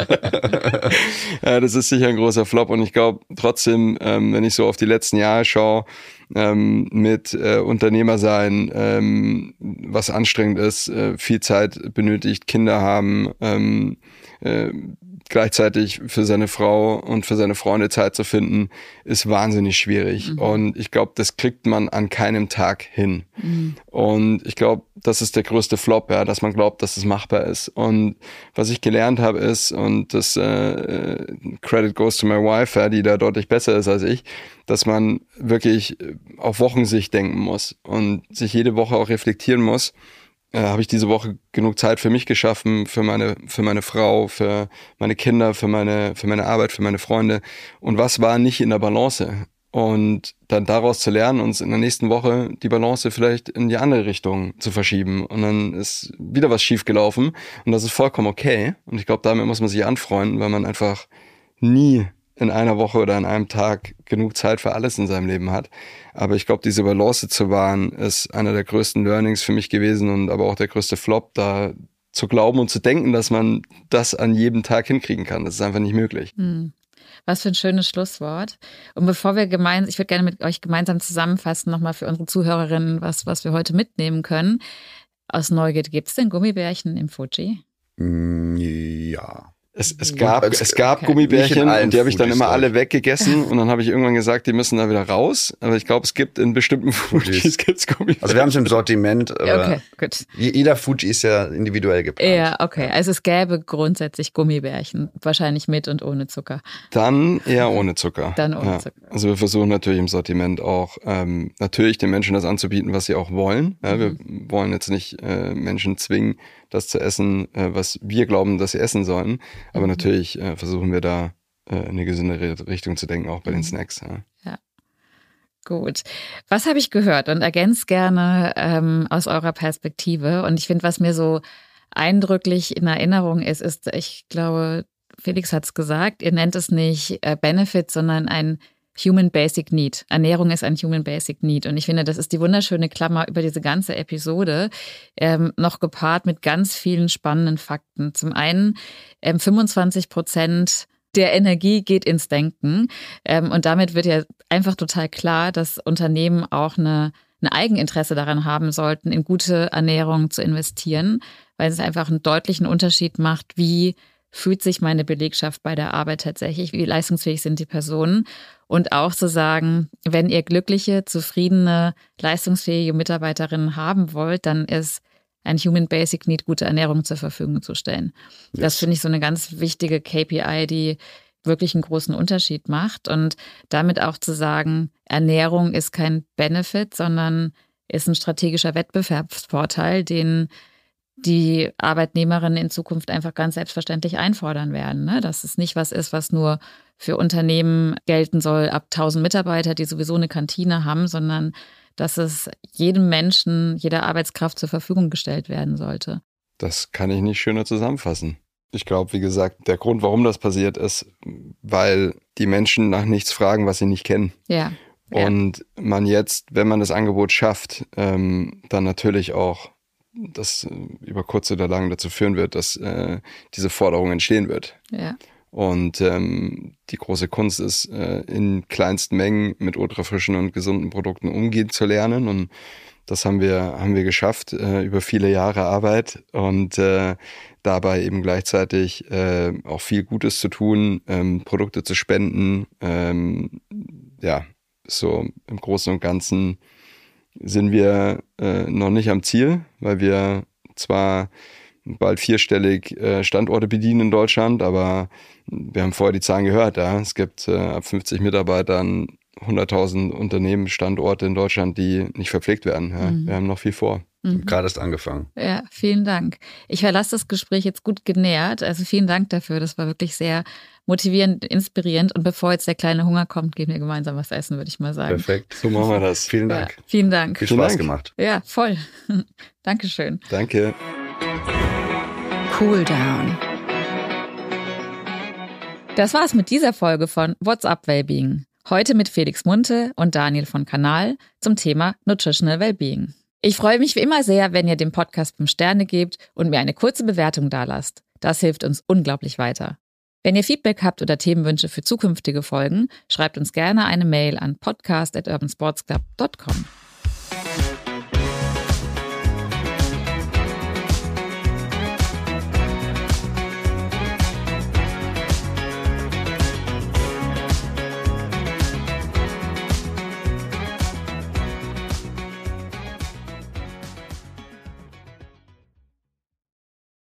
Ja, das ist sicher ein großer Flop, und ich glaube trotzdem, wenn ich so auf die letzten Jahre schaue, mit Unternehmer sein, was anstrengend ist, viel Zeit benötigt, Kinder haben, gleichzeitig für seine Frau und für seine Freunde Zeit zu finden, ist wahnsinnig schwierig. Und ich glaube, das kriegt man an keinem Tag hin. Und ich glaube, das ist der größte Flop, ja, dass man glaubt, dass es machbar ist. Und was ich gelernt habe ist, und das Credit goes to my wife, ja, die da deutlich besser ist als ich, dass man wirklich auf Wochensicht denken muss und sich jede Woche auch reflektieren muss. Habe ich diese Woche genug Zeit für mich geschaffen, für meine Frau, für meine Kinder, für meine Arbeit, für meine Freunde, und was war nicht in der Balance? Und dann daraus zu lernen, uns in der nächsten Woche die Balance vielleicht in die andere Richtung zu verschieben, und dann ist wieder was schief gelaufen, und das ist vollkommen okay, und ich glaube, damit muss man sich anfreunden, weil man einfach nie in einer Woche oder an einem Tag genug Zeit für alles in seinem Leben hat. Aber ich glaube, diese Balance zu wahren, ist einer der größten Learnings für mich gewesen, und aber auch der größte Flop, da zu glauben und zu denken, dass man das an jedem Tag hinkriegen kann. Das ist einfach nicht möglich. Was für ein schönes Schlusswort. Und bevor wir ich würde gerne mit euch gemeinsam zusammenfassen, nochmal für unsere Zuhörerinnen, was wir heute mitnehmen können. Aus Neugier, gibt es denn Gummibärchen im Fuji? Ja. Es gab Gummibärchen und die habe ich dann immer alle weggegessen und dann habe ich irgendwann gesagt, die müssen da wieder raus. Aber ich glaube, es gibt in bestimmten Fujis gibt's Gummibärchen. Also wir haben es im Sortiment, aber okay, gut. Jeder Fuji ist ja individuell geplant. Ja, okay. Also es gäbe grundsätzlich Gummibärchen, wahrscheinlich mit und ohne Zucker. Dann eher ohne Zucker. Dann ohne Zucker. Also wir versuchen natürlich im Sortiment auch natürlich den Menschen das anzubieten, was sie auch wollen. Ja, wir wollen jetzt nicht Menschen zwingen, das zu essen, was wir glauben, dass sie essen sollen. Aber natürlich versuchen wir da in eine gesündere Richtung zu denken, auch bei den Snacks. Ja. Gut. Was habe ich gehört? Und ergänzt gerne aus eurer Perspektive. Und ich finde, was mir so eindrücklich in Erinnerung ist, ich glaube, Felix hat es gesagt, ihr nennt es nicht Benefit, sondern ein Human Basic Need. Ernährung ist ein Human Basic Need. Und ich finde, das ist die wunderschöne Klammer über diese ganze Episode, noch gepaart mit ganz vielen spannenden Fakten. Zum einen 25% der Energie geht ins Denken. Und damit wird ja einfach total klar, dass Unternehmen auch ein Eigeninteresse daran haben sollten, in gute Ernährung zu investieren, weil es einfach einen deutlichen Unterschied macht, wie fühlt sich meine Belegschaft bei der Arbeit tatsächlich, wie leistungsfähig sind die Personen. Und auch zu sagen, wenn ihr glückliche, zufriedene, leistungsfähige Mitarbeiterinnen haben wollt, dann ist ein Human Basic Need, gute Ernährung zur Verfügung zu stellen. Yes. Das finde ich so eine ganz wichtige KPI, die wirklich einen großen Unterschied macht. Und damit auch zu sagen, Ernährung ist kein Benefit, sondern ist ein strategischer Wettbewerbsvorteil, den die Arbeitnehmerinnen in Zukunft einfach ganz selbstverständlich einfordern werden. Ne? Dass es nicht was ist, was nur für Unternehmen gelten soll ab 1000 Mitarbeiter, die sowieso eine Kantine haben, sondern dass es jedem Menschen, jeder Arbeitskraft zur Verfügung gestellt werden sollte. Das kann ich nicht schöner zusammenfassen. Ich glaube, wie gesagt, der Grund, warum das passiert, ist, weil die Menschen nach nichts fragen, was sie nicht kennen. Ja. Und man jetzt, wenn man das Angebot schafft, dann natürlich auch das über kurz oder lang dazu führen wird, dass diese Forderung entstehen wird. Ja. Und die große Kunst ist, in kleinsten Mengen mit ultrafrischen und gesunden Produkten umgehen zu lernen. Und das haben wir geschafft über viele Jahre Arbeit und dabei eben gleichzeitig auch viel Gutes zu tun, Produkte zu spenden. So im Großen und Ganzen sind wir noch nicht am Ziel, weil wir zwar bald 4-stellig Standorte bedienen in Deutschland, aber wir haben vorher die Zahlen gehört, ja. Es gibt ab 50 Mitarbeitern 100.000 Unternehmen, Standorte in Deutschland, die nicht verpflegt werden. Ja. Wir haben noch viel vor. Gerade erst angefangen. Ja, vielen Dank. Ich verlasse das Gespräch jetzt gut genährt. Also vielen Dank dafür. Das war wirklich sehr motivierend, inspirierend. Und bevor jetzt der kleine Hunger kommt, gehen wir gemeinsam was essen, würde ich mal sagen. Perfekt. So machen wir das. Vielen Dank. Ja, vielen Dank. Viel Spaß gemacht. Ja, voll. Dankeschön. Danke. Cool Down. Das war's mit dieser Folge von What's Up Wellbeing. Heute mit Felix Munthe und Daniel von Kanal zum Thema Nutritional Wellbeing. Ich freue mich wie immer sehr, wenn ihr dem Podcast 5 Sterne gebt und mir eine kurze Bewertung dalasst. Das hilft uns unglaublich weiter. Wenn ihr Feedback habt oder Themenwünsche für zukünftige Folgen, schreibt uns gerne eine Mail an podcast@urbansportsclub.com.